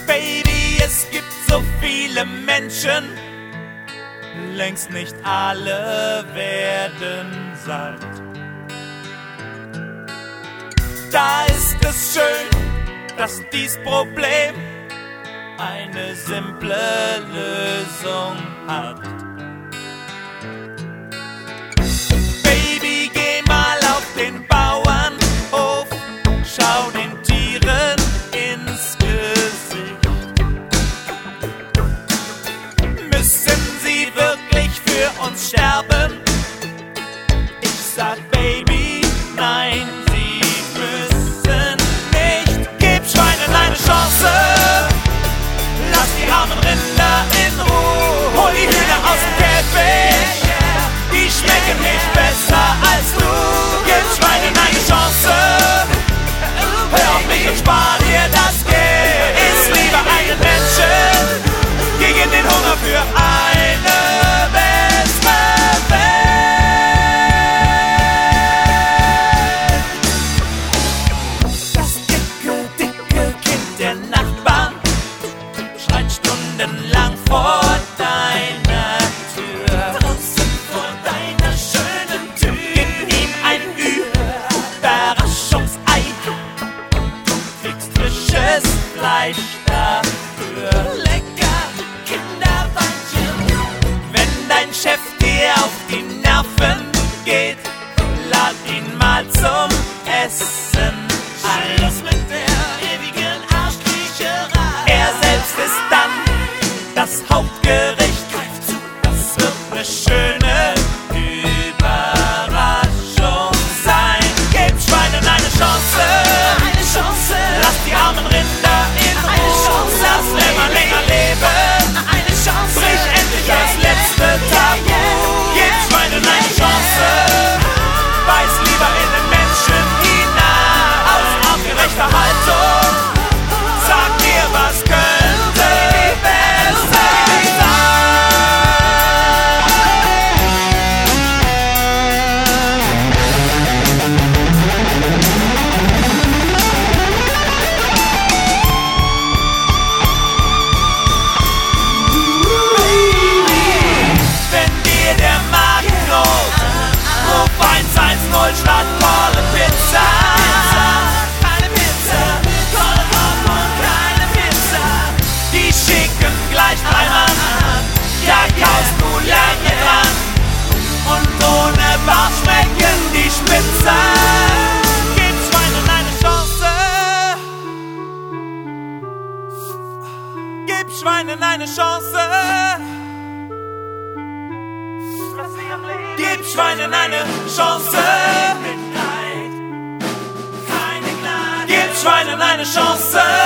Baby, es gibt so viele Menschen, längst nicht alle werden satt. Da ist es schön, dass dies Problem eine simple Lösung hat. Baby, geh mal auf den Bauernhof, schau den Tieren ins Gesicht. Müssen sie wirklich für uns sterben? Ich sag Baby, nein, sie müssen nicht. Gib Schweinen eine Chance, lass die armen Rinder in Ruhe. Hol die Hühner aus dem Käfig, die schmecken nicht besser als du. Gib Schweinen eine Chance, hör auf mich und spar dir das Geld. Iss lieber einen Menschen gegen den Hunger für eine bessere Welt. Das dicke Kind der Nachbarn schreit stundenlang vor deiner Tür. Draußen vor deiner schönen Tür. Gib ihm ein Überraschungsei und du kriegst frisches Fleisch dafür. Lecker Kinderbeinchen. Wenn dein Chef dir auf die Nerven geht, lad ihn mal zum Essen ein. Schluss mit der ewigen Arschkriecherei. Er selbst ist dann das Hauptgericht. Das wird eine schöne Überraschung sein. Gib Schweinen eine Chance, lass die armen Rinder in Ruhe. Lass länger leben, brich endlich das letzte Tabu. Gib Schweinen eine Chance, beiß lieber in den Menschen hinein. Aus artgerechter Haltung, sag mir, was könnte besser sein. Wenn dir der Magen knurrt, ruf 110 statt Kohle Pizza. Keine Pizza, Kohle Pop und keine Pizza. Die schicken gleich 3 Mann, da kaust du lange dran. Und ohne Bauch schmecken die Spitzer. Gib Schweinen eine Chance, gib Schweinen eine Chance. Gib Schweinen eine Chance. Gib Schweinen eine Chance.